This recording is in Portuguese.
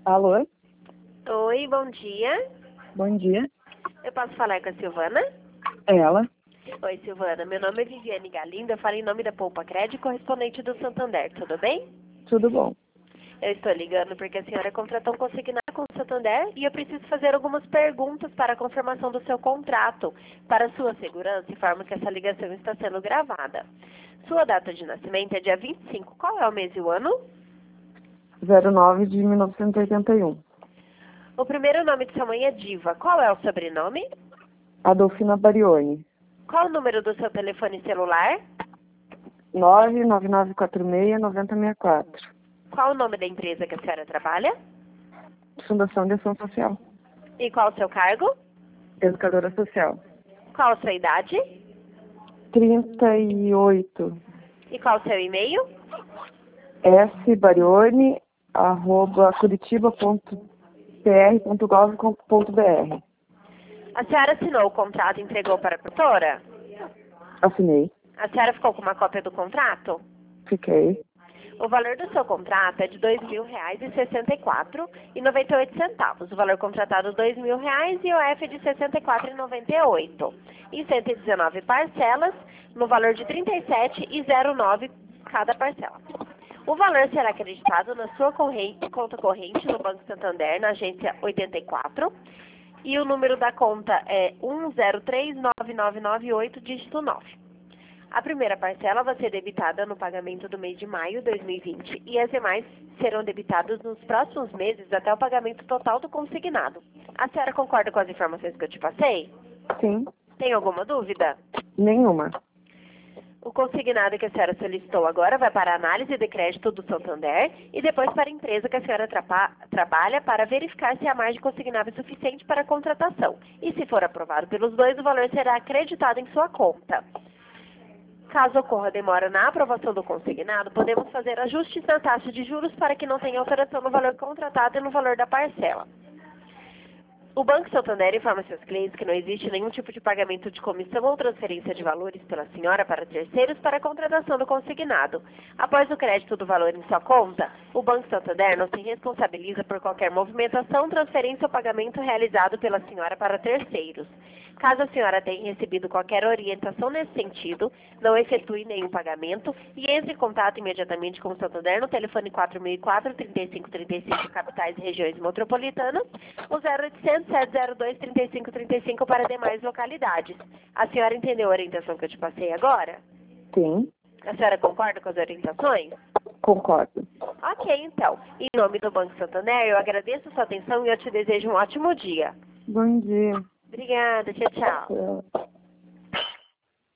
Alô? Oi, bom dia. Bom dia. Eu posso falar com a Silvana? É ela? Oi, Silvana. Meu nome é Viviane Galindo. Eu falo em nome da Poupa Crédito, correspondente do Santander. Tudo bem? Tudo bom? Eu estou ligando porque a senhora contratou um consignado com o Santander e eu preciso fazer algumas perguntas para a confirmação do seu contrato. Para sua segurança, informo que essa ligação está sendo gravada. Sua data de nascimento é dia 25. Qual é o mês e o ano? 09 de 1981. O primeiro nome de sua mãe é Diva. Qual é o sobrenome? Adolfina Barioni. Qual o número do seu telefone celular? 99946-9064. Qual o nome da empresa que a senhora trabalha? Fundação de Ação Social. E qual o seu cargo? Educadora Social. Qual a sua idade? 38. E qual o seu e-mail? sbarioni@curitiba.pr.gov.br. A senhora assinou o contrato e entregou para a produtora? Assinei. A senhora ficou com uma cópia do contrato? Fiquei. O valor do seu contrato é de R$ 2.064,98. O valor contratado R$ 2.000 e o F é de R$ 64,98. Em 119 parcelas, no valor de R$ 37,09 cada parcela. O valor será acreditado na sua conta corrente no Banco Santander, na agência 84. E o número da conta é 1039998, dígito 9. A primeira parcela vai ser debitada no pagamento do mês de maio de 2020 e as demais serão debitadas nos próximos meses até o pagamento total do consignado. A senhora concorda com as informações que eu te passei? Sim. Tem alguma dúvida? Nenhuma. O consignado que a senhora solicitou agora vai para a análise de crédito do Santander e depois para a empresa que a senhora trabalha para verificar se a margem consignada é suficiente para a contratação. E se for aprovado pelos dois, o valor será acreditado em sua conta. Caso ocorra demora na aprovação do consignado, podemos fazer ajustes na taxa de juros para que não tenha alteração no valor contratado e no valor da parcela. O Banco Santander informa seus clientes que não existe nenhum tipo de pagamento de comissão ou transferência de valores pela senhora para terceiros para a contratação do consignado. Após o crédito do valor em sua conta, o Banco Santander não se responsabiliza por qualquer movimentação, transferência ou pagamento realizado pela senhora para terceiros. Caso a senhora tenha recebido qualquer orientação nesse sentido, não efetue nenhum pagamento e entre em contato imediatamente com o Santander no telefone 4004-3535, capitais e regiões metropolitanas, o 0800-702-3535 para demais localidades. A senhora entendeu a orientação que eu te passei agora? Sim. A senhora concorda com as orientações? Concordo. Ok, então. Em nome do Banco Santander, eu agradeço a sua atenção e eu te desejo um ótimo dia. Bom dia. Obrigada, tchau, tchau. Tchau.